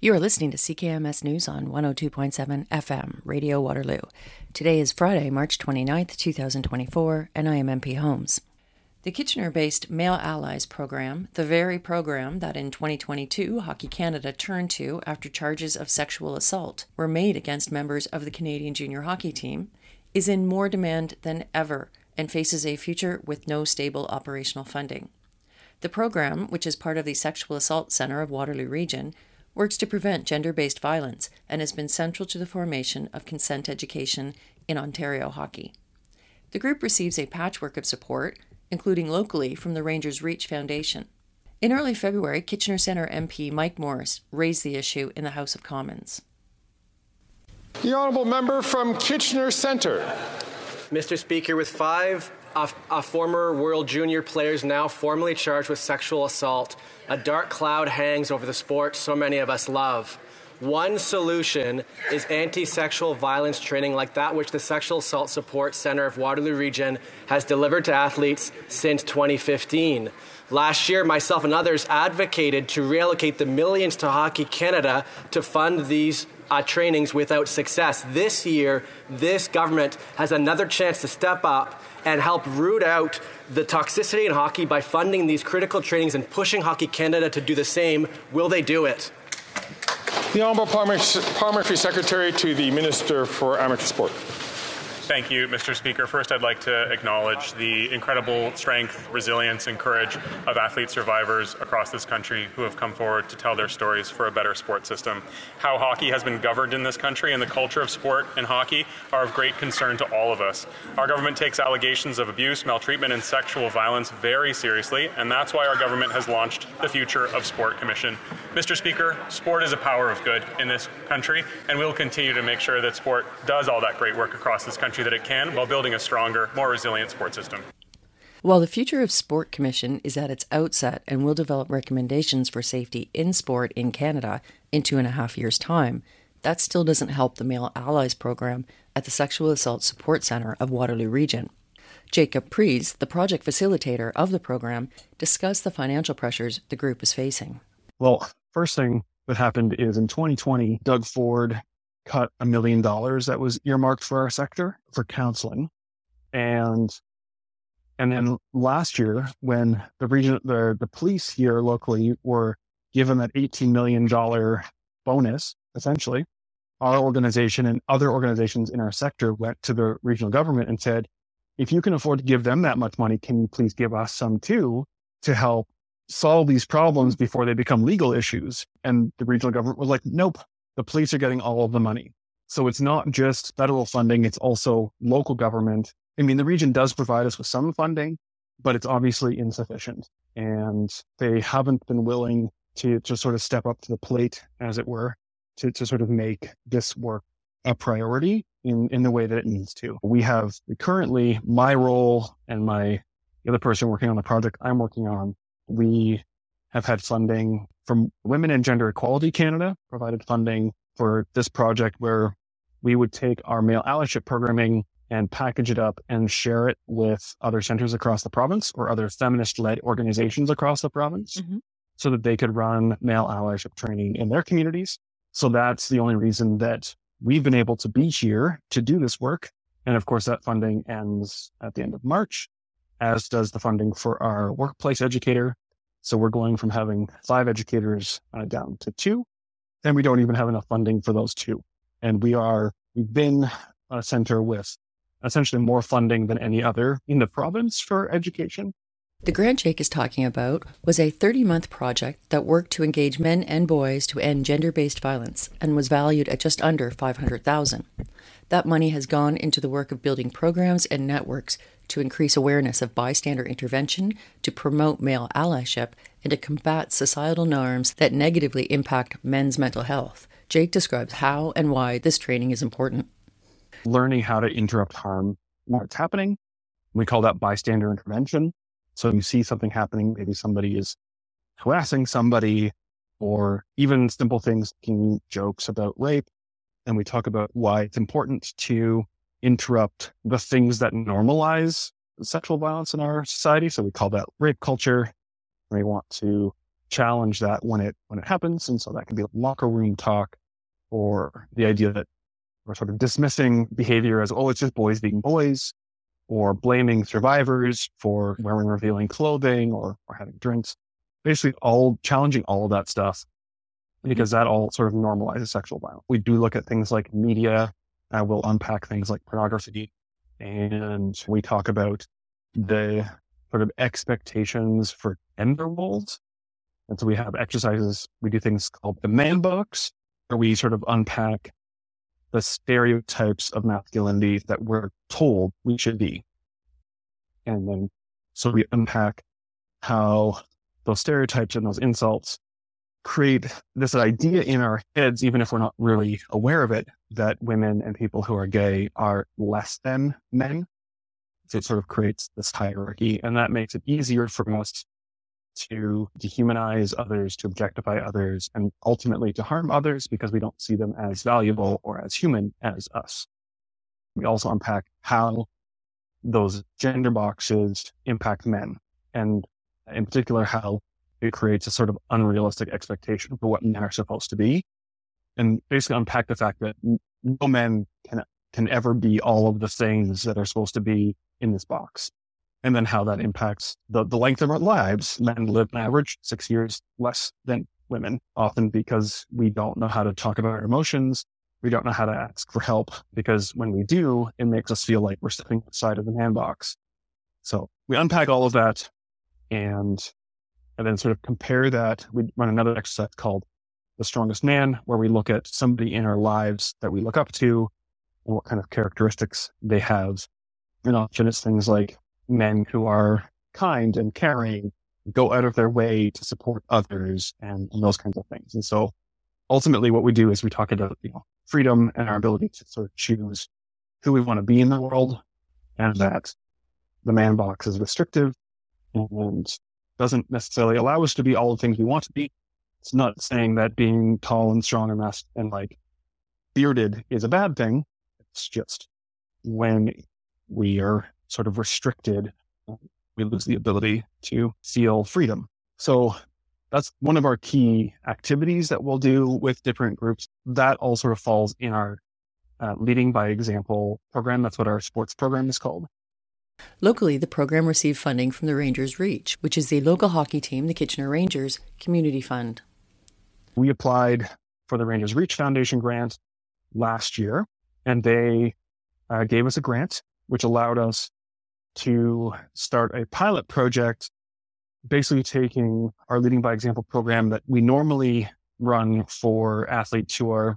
You are listening to CKMS News on 102.7 FM, Radio Waterloo. Today is Friday, March 29th, 2024, and I am MP Holmes. The Kitchener-based Male Allies program, the very program that in 2022 Hockey Canada turned to after charges of sexual assault were made against members of the Canadian junior hockey team, is in more demand than ever and faces a future with no stable operational funding. The program, which is part of the Sexual Assault Centre of Waterloo Region, works to prevent gender-based violence and has been central to the formation of consent education in Ontario hockey. The group receives a patchwork of support, including locally from the Rangers Reach Foundation. In early February, Kitchener Centre MP Mike Morris raised the issue in the House of Commons. The honourable member from Kitchener Centre. Mr. Speaker, with five former World Junior players now formally charged with sexual assault, a dark cloud hangs over the sport so many of us love. One solution is anti-sexual violence training like that which the Sexual Assault Support Centre of Waterloo Region has delivered to athletes since 2015. Last year, myself and others advocated to reallocate the millions to Hockey Canada to fund these trainings without success. This year, this government has another chance to step up and help root out the toxicity in hockey by funding these critical trainings and pushing Hockey Canada to do the same. Will they do it? The Honourable Parliamentary Secretary to the Minister for Amateur Sport. Thank you, Mr. Speaker. First, I'd like to acknowledge the incredible strength, resilience, and courage of athlete survivors across this country who have come forward to tell their stories for a better sport system. How hockey has been governed in this country and the culture of sport and hockey are of great concern to all of us. Our government takes allegations of abuse, maltreatment, and sexual violence very seriously, and that's why our government has launched the Future of Sport Commission. Mr. Speaker, sport is a power of good in this country, and we'll continue to make sure that sport does all that great work across this country that it can while building a stronger, more resilient sport system. While the Future of Sport Commission is at its outset and will develop recommendations for safety in sport in Canada in 2.5 years' time, that still doesn't help the Male Allies program at the Sexual Assault Support Centre of Waterloo Region. Jacob Prees, the project facilitator of the program, discussed the financial pressures the group is facing. Well, first thing that happened is in 2020, Doug Ford cut $1 million that was earmarked for our sector for counseling. And then last year, when the police here locally were given that $18 million bonus, essentially, our organization and other organizations in our sector went to the regional government and said, if you can afford to give them that much money, can you please give us some too to help solve these problems before they become legal issues? And the regional government was like, nope, the police are getting all of the money. So it's not just federal funding, it's also local government. I mean, the region does provide us with some funding, but it's obviously insufficient. And they haven't been willing to sort of step up to the plate, as it were, to sort of make this work a priority in the way that it needs to. We have currently my role and the other person working on the project I'm working on. We have had funding from Women and Gender Equality Canada, provided funding for this project where we would take our male allyship programming and package it up and share it with other centers across the province or other feminist-led organizations across the province so that they could run male allyship training in their communities. So that's the only reason that we've been able to be here to do this work. And of course, that funding ends at the end of March, as does the funding for our workplace educator. So we're going from having 5 educators down to 2, and we don't even have enough funding for those 2. And we've been a center with essentially more funding than any other in the province for education. The grant Jake is talking about was a 30-month project that worked to engage men and boys to end gender-based violence and was valued at just under $500,000. That money has gone into the work of building programs and networks to increase awareness of bystander intervention, to promote male allyship, and to combat societal norms that negatively impact men's mental health. Jake describes how and why this training is important. Learning how to interrupt harm when it's happening. We call that bystander intervention. So you see something happening, maybe somebody is harassing somebody, or even simple things, making jokes about rape. And we talk about why it's important to interrupt the things that normalize sexual violence in our society. So we call that rape culture. We want to challenge that when it happens. And so that can be locker room talk, or the idea that we're sort of dismissing behavior as, oh, it's just boys being boys, or blaming survivors for wearing revealing clothing or having drinks. Basically all challenging all of that stuff, because that all sort of normalizes sexual violence. We do look at things like media. We'll unpack things like pornography, and we talk about the sort of expectations for gender roles. And so we have exercises, we do things called the man books, where we sort of unpack the stereotypes of masculinity that we're told we should be. And then, so we unpack how those stereotypes and those insults create this idea in our heads, even if we're not really aware of it, that women and people who are gay are less than men. So it sort of creates this hierarchy, and that makes it easier for us to dehumanize others, to objectify others, and ultimately to harm others because we don't see them as valuable or as human as us. We also unpack how those gender boxes impact men, and in particular, how it creates a sort of unrealistic expectation for what men are supposed to be, and basically unpack the fact that no men can ever be all of the things that are supposed to be in this box. And then how that impacts the length of our lives. Men live on average 6 years less than women, often because we don't know how to talk about our emotions. We don't know how to ask for help, because when we do, it makes us feel like we're stepping outside of the man box. So we unpack all of that and then sort of compare that. We run another exercise called The Strongest Man, where we look at somebody in our lives that we look up to and what kind of characteristics they have. And often it's things like men who are kind and caring, go out of their way to support others, and those kinds of things. And so ultimately what we do is we talk about, freedom and our ability to sort of choose who we want to be in the world, and that the man box is restrictive and doesn't necessarily allow us to be all the things we want to be. It's not saying that being tall and strong and masked and like bearded is a bad thing. It's just when we are sort of restricted, we lose the ability to feel freedom. So that's one of our key activities that we'll do with different groups. That all sort of falls in our Leading by Example program. That's what our sports program is called. Locally, the program received funding from the Rangers Reach, which is the local hockey team, the Kitchener Rangers Community Fund. We applied for the Rangers Reach Foundation grant last year, and they gave us a grant, which allowed us to start a pilot project, basically taking our Leading by Example program that we normally run for athletes who are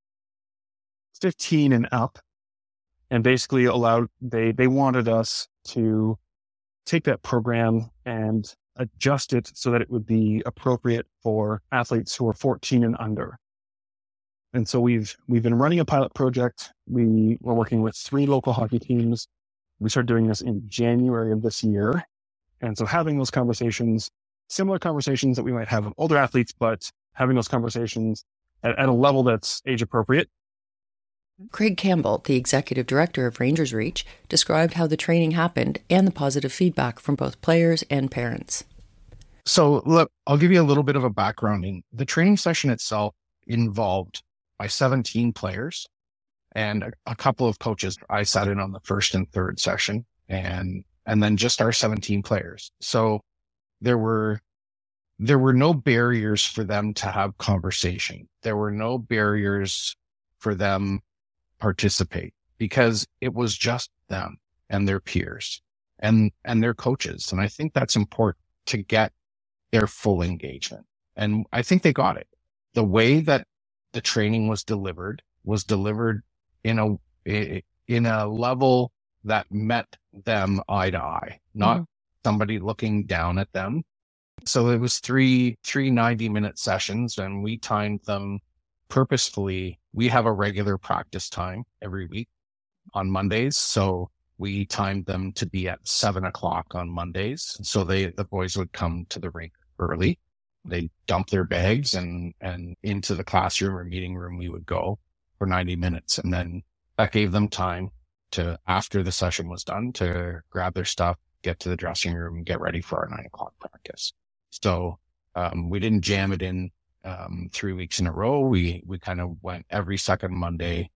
15 and up, and basically they wanted us to take that program and adjust it so that it would be appropriate for athletes who are 14 and under. And so we've been running a pilot project. We were working with 3 local hockey teams. We started doing this in January of this year. And so having those conversations, similar conversations that we might have with older athletes, but having those conversations at a level that's age appropriate. Craig Campbell, the executive director of Rangers Reach, described how the training happened and the positive feedback from both players and parents. So look, I'll give you a little bit of a background. The training session itself involved my 17 players and a couple of coaches. I sat in on the first and third session, and then just our 17 players. So there were no barriers for them to have conversation. There were no barriers for them participate, because it was just them and their peers and their coaches. And I think that's important to get their full engagement. And I think they got it. The way that the training was delivered in a level that met them eye to eye, not somebody looking down at them. So it was three 90-minute sessions, and we timed them purposefully. We have a regular practice time every week on Mondays. So we timed them to be at 7:00 on Mondays. So the boys would come to the rink early. They'd dump their bags and into the classroom or meeting room we would go for 90 minutes. And then that gave them time to, after the session was done, to grab their stuff, get to the dressing room, and get ready for our 9:00 practice. So We didn't jam it in 3 weeks in a row. We kind of went every second Monday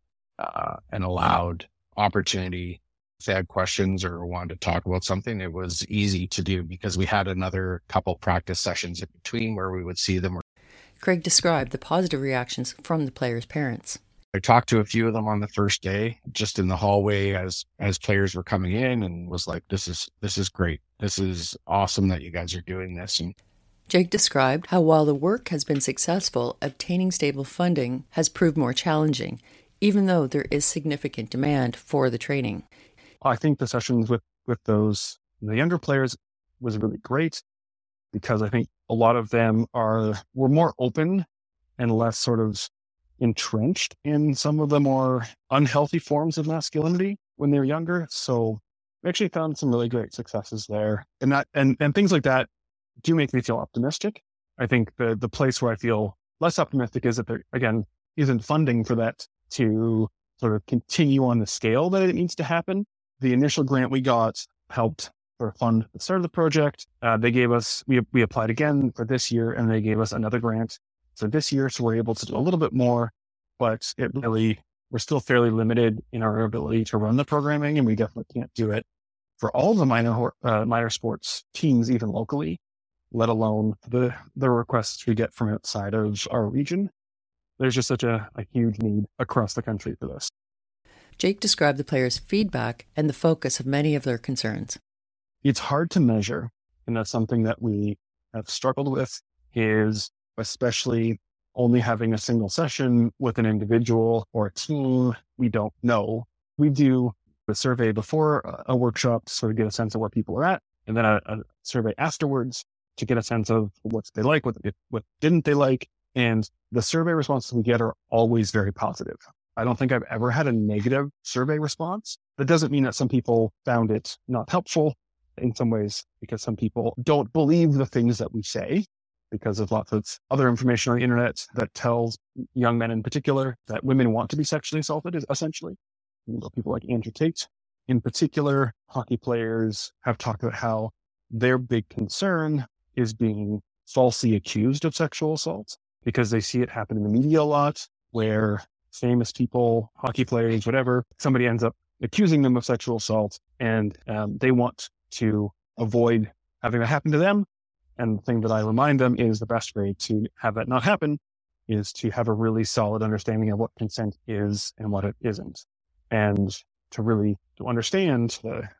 and allowed opportunity. If they had questions or wanted to talk about something, it was easy to do because we had another couple practice sessions in between where we would see them. Craig described the positive reactions from the players' parents. I talked to a few of them on the first day, just in the hallway as players were coming in, and was like, this is great. This is awesome that you guys are doing this. And Jake described how while the work has been successful, obtaining stable funding has proved more challenging, even though there is significant demand for the training. I think the sessions with the younger players was really great because I think a lot of them were more open and less sort of entrenched in some of the more unhealthy forms of masculinity when they were younger. So we actually found some really great successes there. And things like that do make me feel optimistic. I think the place where I feel less optimistic is that there, again, isn't funding for that to sort of continue on the scale that it needs to happen. The initial grant we got helped sort of fund the start of the project. They gave us, we applied again for this year, and they gave us another grant for this year. So we're able to do a little bit more, but we're still fairly limited in our ability to run the programming, and we definitely can't do it for all the minor sports teams, even locally, let alone the requests we get from outside of our region. There's just such a huge need across the country for this. Jake described the players' feedback and the focus of many of their concerns. It's hard to measure, and that's something that we have struggled with, is especially only having a single session with an individual or a team we don't know. We do a survey before a workshop to sort of get a sense of where people are at, and then a survey afterwards to get a sense of what they like, what didn't they like. And the survey responses we get are always very positive. I don't think I've ever had a negative survey response. That doesn't mean that some people found it not helpful in some ways, because some people don't believe the things that we say because of lots of other information on the internet that tells young men in particular that women want to be sexually assaulted, is essentially. People like Andrew Tate in particular, hockey players have talked about how their big concern is being falsely accused of sexual assault because they see it happen in the media a lot, where famous people, hockey players, whatever, somebody ends up accusing them of sexual assault, and they want to avoid having that happen to them. And the thing that I remind them is the best way to have that not happen is to have a really solid understanding of what consent is and what it isn't. And to understand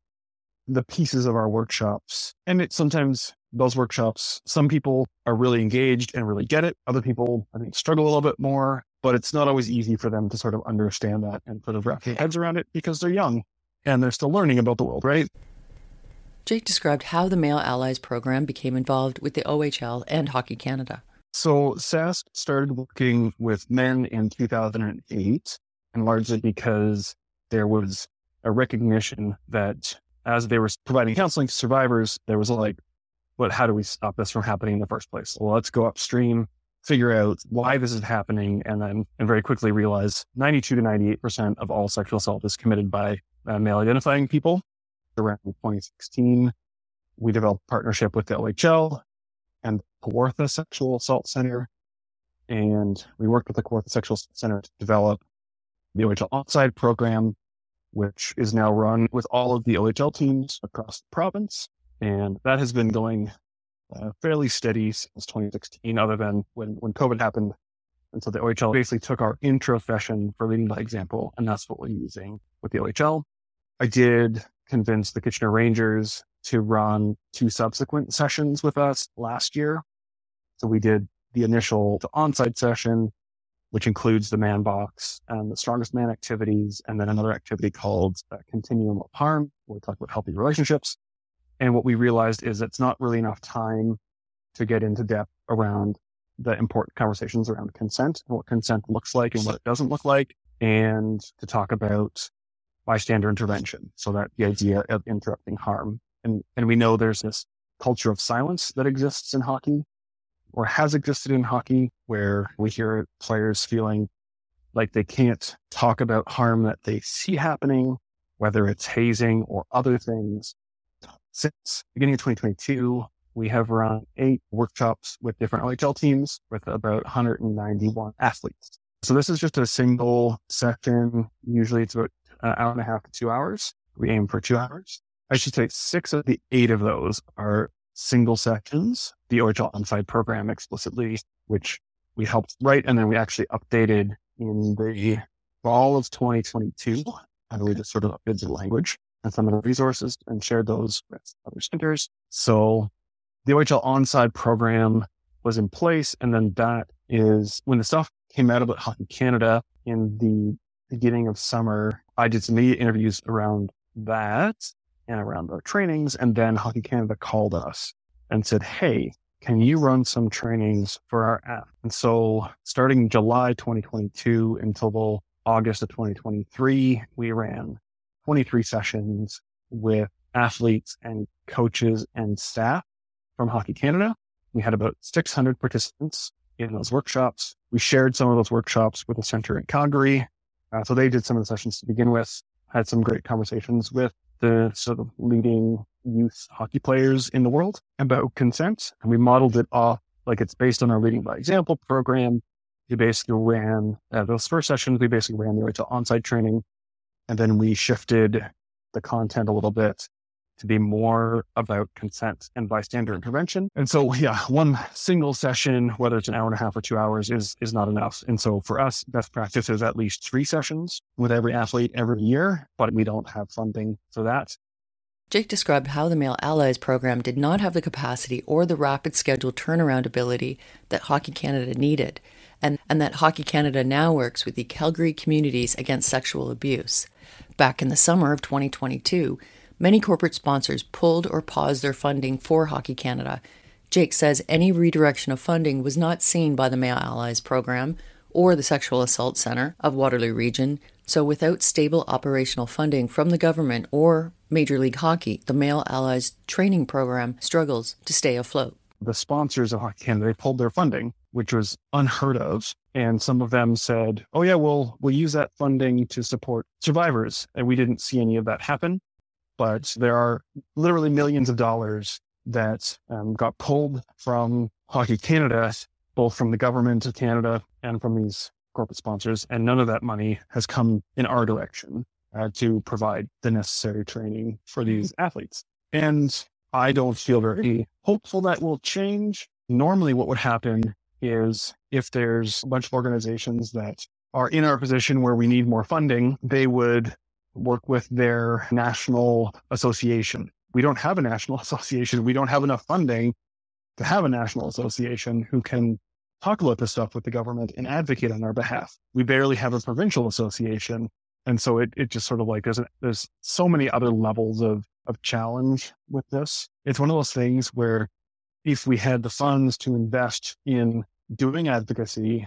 the pieces of our workshops. And it sometimes those workshops, some people are really engaged and really get it. Other people, I think, struggle a little bit more, but it's not always easy for them to sort of understand that and sort of wrap their heads around it because they're young and they're still learning about the world, right? Jake described how the Male Allies program became involved with the OHL and Hockey Canada. So SASC started working with men in 2008, and largely because there was a recognition that as they were providing counseling to survivors, there was like, but how do we stop this from happening in the first place? Well, let's go upstream, figure out why this is happening, and very quickly realize 92 to 98% of all sexual assault is committed by male identifying people. Around 2016, we developed a partnership with the OHL and Kawartha Sexual Assault Center. And we worked with the Kawartha Sexual Assault Center to develop the OHL Onside program, which is now run with all of the OHL teams across the province. And that has been going fairly steady since 2016, other than when COVID happened. And so the OHL basically took our intro session for leading by example, and that's what we're using with the OHL. I did convince the Kitchener Rangers to run 2 subsequent sessions with us last year. So we did the initial onside session, which includes the man box and the strongest man activities, and then another activity called Continuum of Harm, where we talk about healthy relationships. And what we realized is it's not really enough time to get into depth around the important conversations around consent and what consent looks like and what it doesn't look like, and to talk about bystander intervention. So that the idea of interrupting harm. And we know there's this culture of silence that exists in hockey, or has existed in hockey, where we hear players feeling like they can't talk about harm that they see happening, whether it's hazing or other things. Since beginning of 2022, we have around 8 workshops with different OHL teams with about 191 athletes. So this is just a single session. Usually it's about an hour and a half to 2 hours. We aim for 2 hours. I should say 6 of the 8 of those are single sessions, the OHL Onside program explicitly, which we helped write, and then we actually updated in the fall of 2022. And we just sort of updated the language and some of the resources and shared those with other centers. So the OHL Onside program was in place. And then that is when the stuff came out about Hockey Canada in the beginning of summer, I did some media interviews around that and around our trainings. And then Hockey Canada called us and said, hey, can you run some trainings for our app? And so starting July 2022 until August of 2023, we ran 23 sessions with athletes and coaches and staff from Hockey Canada. We had about 600 participants in those workshops. We shared some of those workshops with a center in Calgary. So they did some of the sessions to begin with, had some great conversations with the sort of leading youth hockey players in the world about consent. And we modeled it off like it's based on our Leading by Example program. We basically ran those first sessions. We basically ran the OHL Onside training, and then we shifted the content a little bit to be more about consent and bystander intervention. And so, yeah, one single session, whether it's an hour and a half or 2 hours, is not enough. And so for us, best practice is at least 3 sessions with every athlete every year, but we don't have funding for that. Jake described how the Male Allies program did not have the capacity or the rapid schedule turnaround ability that Hockey Canada needed, and that Hockey Canada now works with the Calgary Communities Against Sexual Abuse. Back in the summer of 2022, many corporate sponsors pulled or paused their funding for Hockey Canada. Jake says any redirection of funding was not seen by the Male Allies program or the Sexual Assault Centre of Waterloo Region, so without stable operational funding from the government or Major League Hockey, the Male Allies training program struggles to stay afloat. The sponsors of Hockey Canada, they pulled their funding, which was unheard of. And some of them said, oh yeah, we'll use that funding to support survivors. And we didn't see any of that happen. But there are literally millions of dollars that got pulled from Hockey Canada, both from the government of Canada and from these corporate sponsors. And none of that money has come in our direction to provide the necessary training for these athletes. And I don't feel very hopeful that will change. Normally what would happen is if there's a bunch of organizations that are in our position where we need more funding, they would work with their national association. We don't have a national association. We don't have enough funding to have a national association who can talk about this stuff with the government and advocate on our behalf. We barely have a provincial association. And so it just sort of like, there's so many other levels of challenge with this. It's one of those things where if we had the funds to invest in doing advocacy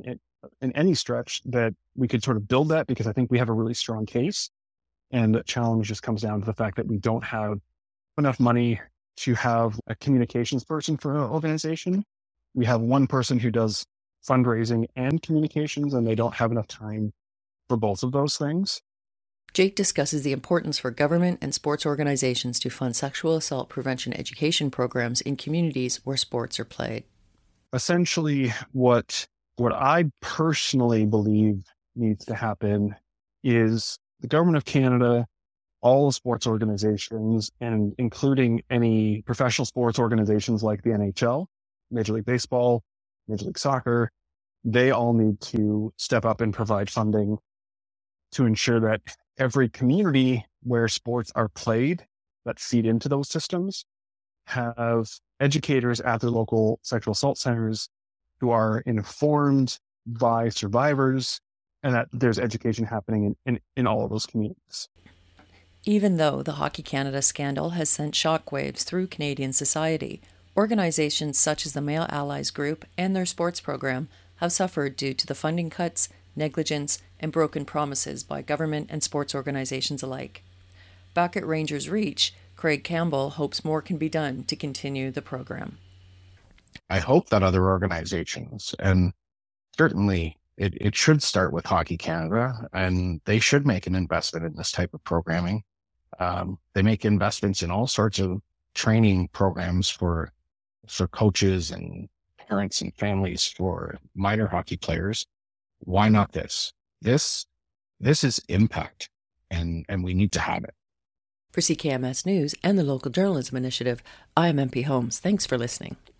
in any stretch, that we could sort of build that, because I think we have a really strong case. And the challenge just comes down to the fact that we don't have enough money to have a communications person for an organization. We have one person who does fundraising and communications, and they don't have enough time for both of those things. Jake discusses the importance for government and sports organizations to fund sexual assault prevention education programs in communities where sports are played. Essentially, what I personally believe needs to happen is the government of Canada, all the sports organizations, and including any professional sports organizations like the NHL, Major League Baseball, Major League Soccer, they all need to step up and provide funding to ensure that every community where sports are played that feed into those systems have educators at their local sexual assault centers who are informed by survivors, and that there's education happening in all of those communities. Even though the Hockey Canada scandal has sent shockwaves through Canadian society, organizations such as the Male Allies Group and their sports program have suffered due to the funding cuts, negligence, and broken promises by government and sports organizations alike. Back at Rangers Reach, Craig Campbell hopes more can be done to continue the program. I hope that other organizations, and certainly it should start with Hockey Canada, and they should make an investment in this type of programming. They make investments in all sorts of training programs for coaches and parents and families for minor hockey players. Why not this? This is impact, and we need to have it. For CKMS News and the Local Journalism Initiative, I am MP Holmes. Thanks for listening.